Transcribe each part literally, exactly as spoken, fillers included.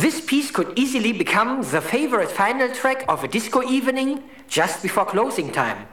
This piece could easily become the favorite final track of a disco evening just before closing time.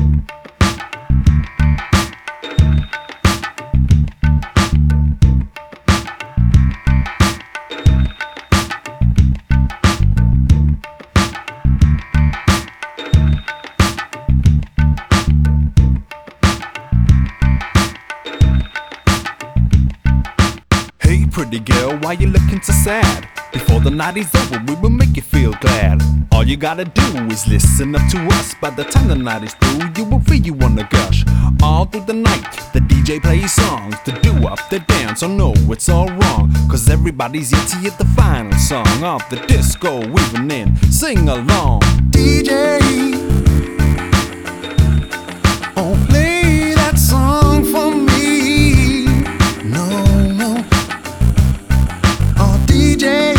Hey pretty girl, why you looking so sad? Before the night is over, we will make you feel glad. All you gotta do is listen up to us. By the time the night is through, you will feel you wanna gush. All through the night, the D J plays songs to do up the dance. Oh no, it's all wrong, cause everybody's yet to hear the final song of the disco evening. Sing along. D J, oh play that song for me. No, no. Oh D J,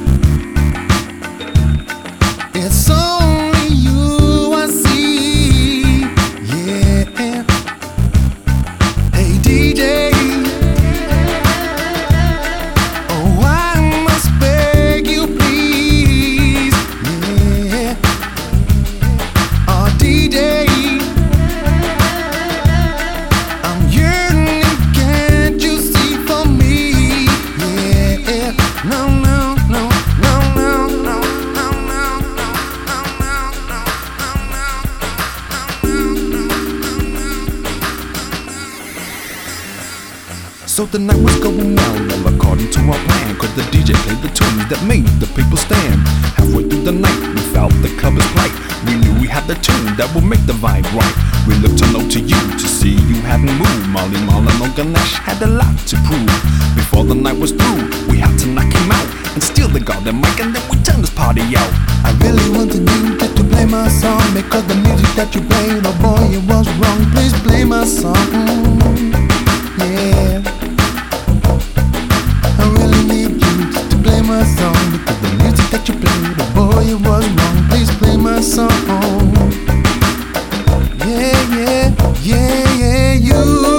it's only you I see. Yeah. Hey D J, oh I must beg you please. Yeah. Oh D J, I'm yearning, can't you see for me? Yeah. No, no, no, no, no, no, no, no, So the night was going on, all according to our plan. Cause the D J played the tunes that made the people stand. Halfway through the night, we felt the club is bright. We knew we had the tune that would make the vibe right. We looked to know to you to see you hadn't moved. Molly Marlon and Ganesh had a lot to prove. Before the night was through, we had to knock him out and steal the golden mic, and then we turned this party out. I really wanted you to play my song, because the music that you played, oh boy, it was wrong. Please play my song. Yeah, I really need you to play my song, because the music that you played, oh boy, it was wrong. Please play my song. Yeah, yeah, yeah, yeah, you.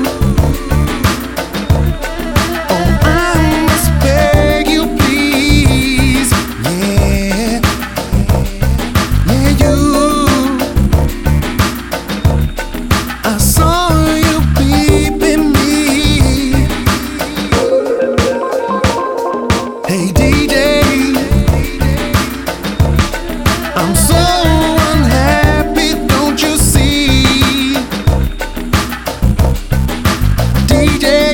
Hey D J, I'm so unhappy, don't you see? D J,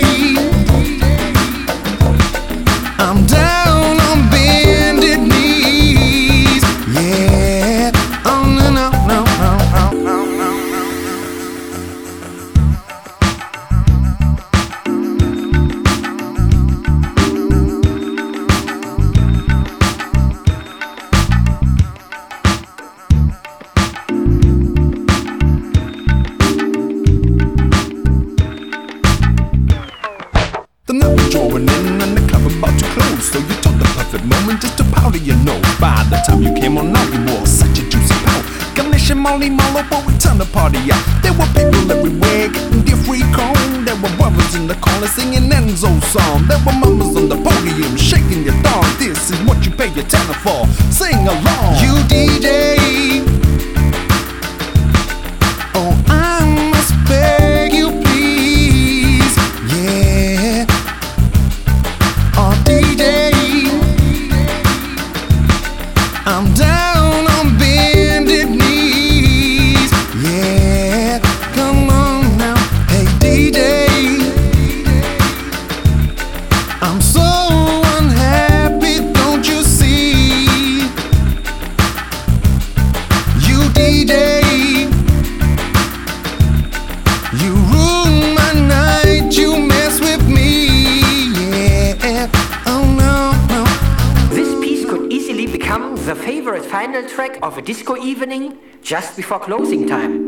I'm down on bended knees. Yeah, oh no, no, no, no, no, no, no. The night was drawing in and the club about to close, so you took the perfect moment just to powder your nose. By the time you came on out, you wore such a juicy pout. Ganesh and Molly Marlo, but we turned the party out. There were people everywhere getting their free cone. There were brothers in the corner singing Enzo's song. There were mamas on the podium shaking your thong. This is what you pay your tenor for. Sing along. You D J, oh I must beg you please. Yeah. Oh D J, I'm down on bended knees. Yeah, come on now. Hey D J, I'm so unhappy, don't you see? You D J, you ruin my night, you mess with me. Yeah, oh no, no. This piece could easily become the favorite final track of a disco evening just before closing time.